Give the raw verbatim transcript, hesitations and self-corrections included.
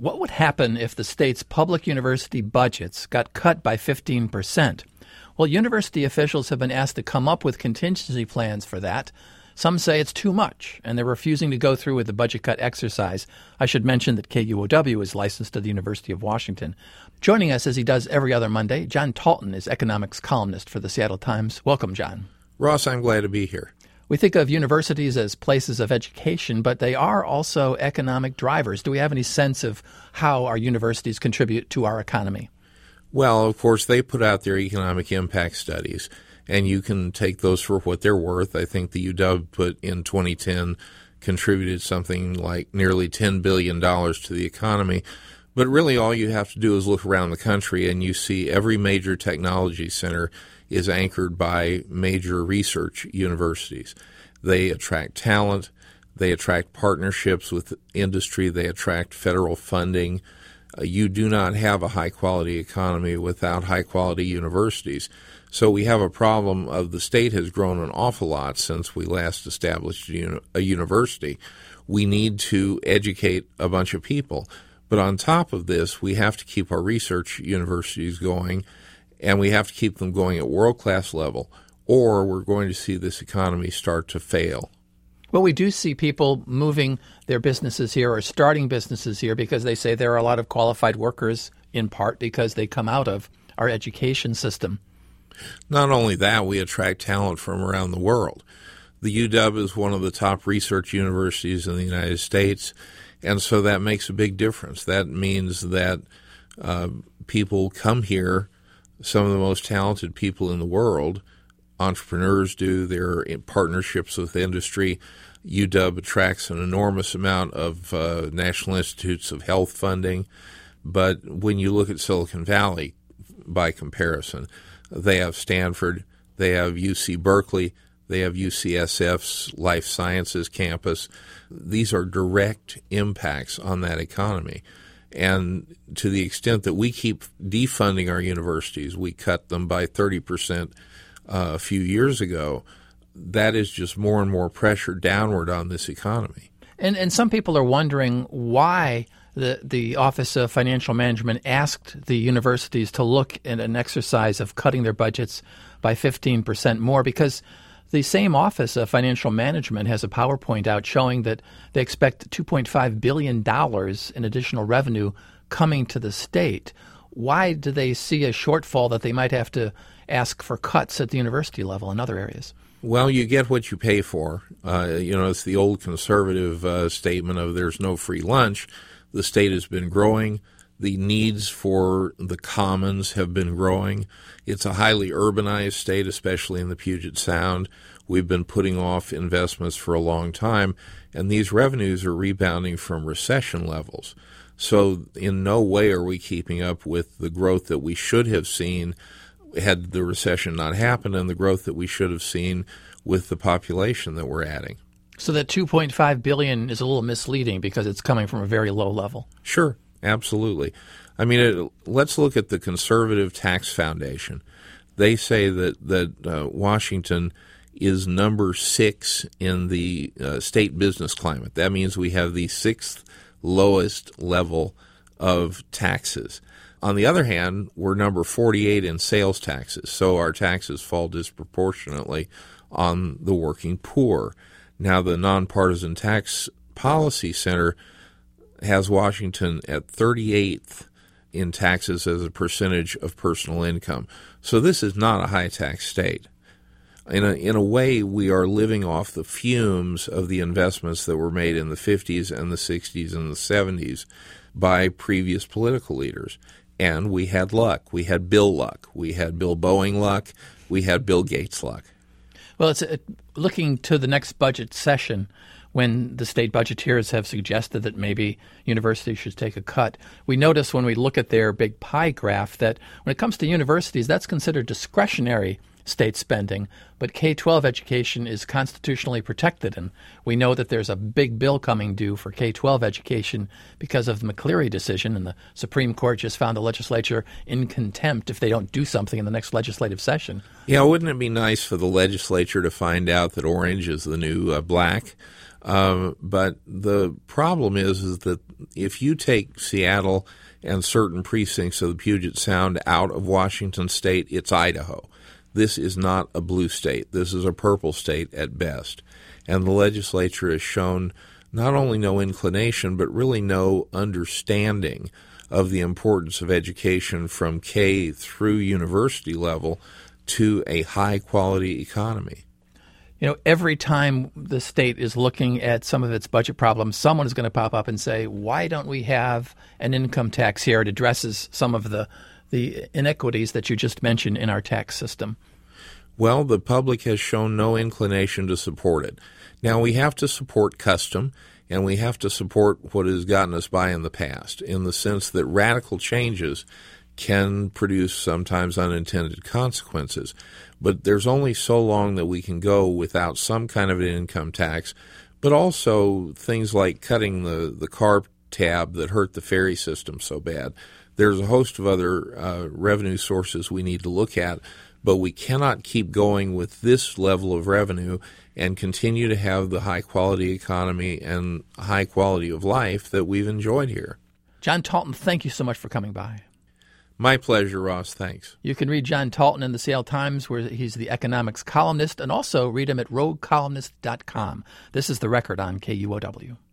What would happen if the state's public university budgets got cut by fifteen percent? Well, university officials have been asked to come up with contingency plans for that. Some say it's too much, and they're refusing to go through with the budget cut exercise. I should mention that K U O W is licensed to the University of Washington. Joining us, as he does every other Monday, John Talton is economics columnist for the Seattle Times. Welcome, John. Ross, I'm glad to be here. We think of universities as places of education, but they are also economic drivers. Do we have any sense of how our universities contribute to our economy? Well, of course, they put out their economic impact studies, and you can take those for what they're worth. I think the U W put in twenty ten contributed something like nearly ten billion dollars to the economy. But really all you have to do is look around the country and you see every major technology center is anchored by major research universities. They attract talent. They attract partnerships with industry. They attract federal funding. Uh, you do not have a high-quality economy without high-quality universities. So we have a problem of the state has grown an awful lot since we last established a, uni- a university. We need to educate a bunch of people. But on top of this, we have to keep our research universities going, and we have to keep them going at world-class level, or we're going to see this economy start to fail. Well, we do see people moving their businesses here or starting businesses here because they say there are a lot of qualified workers, in part because they come out of our education system. Not only that, we attract talent from around the world. The U W is one of the top research universities in the United States, and so that makes a big difference. That means that uh, people come here, some of the most talented people in the world, entrepreneurs do, they're in partnerships with industry. U W attracts an enormous amount of uh, National Institutes of Health funding. But when you look at Silicon Valley, by comparison, they have Stanford, they have U C Berkeley, they have U C S F's Life Sciences campus. These are direct impacts on that economy. And to the extent that we keep defunding our universities, we cut them by thirty percent uh, a few years ago, that is just more and more pressure downward on this economy. And and some people are wondering why the, the Office of Financial Management asked the universities to look at an exercise of cutting their budgets by fifteen percent more, because the same Office of Financial Management has a PowerPoint out showing that they expect two point five billion dollars in additional revenue coming to the state. Why do they see a shortfall that they might have to ask for cuts at the university level in other areas? Well, you get what you pay for. Uh, you know, it's the old conservative uh, statement of there's no free lunch. The state has been growing. The needs for the commons have been growing. It's a highly urbanized state, especially in the Puget Sound. We've been putting off investments for a long time, and these revenues are rebounding from recession levels. So in no way are we keeping up with the growth that we should have seen had the recession not happened, and the growth that we should have seen with the population that we're adding. So that two point five billion dollars is a little misleading because it's coming from a very low level. Sure. Absolutely. I mean, it, let's look at the Conservative Tax Foundation. They say that, that uh, Washington is number six in the uh, state business climate. That means we have the sixth lowest level of taxes. On the other hand, we're number forty-eight in sales taxes, so our taxes fall disproportionately on the working poor. Now, the Nonpartisan Tax Policy Center has Washington at thirty-eighth in taxes as a percentage of personal income. So this is not a high-tax state. In a, in a way, we are living off the fumes of the investments that were made in the fifties and the sixties and the seventies by previous political leaders. And we had luck. We had Bill luck. We had Bill Boeing luck. We had Bill Gates luck. Well, it's uh, looking to the next budget session, when the state budgeteers have suggested that maybe universities should take a cut. We notice when we look at their big pie graph that when it comes to universities, that's considered discretionary state spending. But K twelve education is constitutionally protected, and we know that there's a big bill coming due for K twelve education because of the McCleary decision, and the Supreme Court just found the legislature in contempt if they don't do something in the next legislative session. Yeah, wouldn't it be nice for the legislature to find out that orange is the new uh, black? Um, but the problem is, is that if you take Seattle and certain precincts of the Puget Sound out of Washington State, it's Idaho. This is not a blue state. This is a purple state at best. And the legislature has shown not only no inclination, but really no understanding of the importance of education from K through university level to a high-quality economy. You know, every time the state is looking at some of its budget problems, someone is going to pop up and say, why don't we have an income tax here that addresses some of the, the inequities that you just mentioned in our tax system? Well, the public has shown no inclination to support it. Now, we have to support custom, and we have to support what has gotten us by in the past, in the sense that radical changes can produce sometimes unintended consequences. But there's only so long that we can go without some kind of an income tax, but also things like cutting the, the CARB tab that hurt the ferry system so bad. There's a host of other uh, revenue sources we need to look at, but we cannot keep going with this level of revenue and continue to have the high-quality economy and high quality of life that we've enjoyed here. John Talton, thank you so much for coming by. My pleasure, Ross. Thanks. You can read John Talton in the Seattle Times, where he's the economics columnist, and also read him at rogue columnist dot com. This is The Record on K U O W.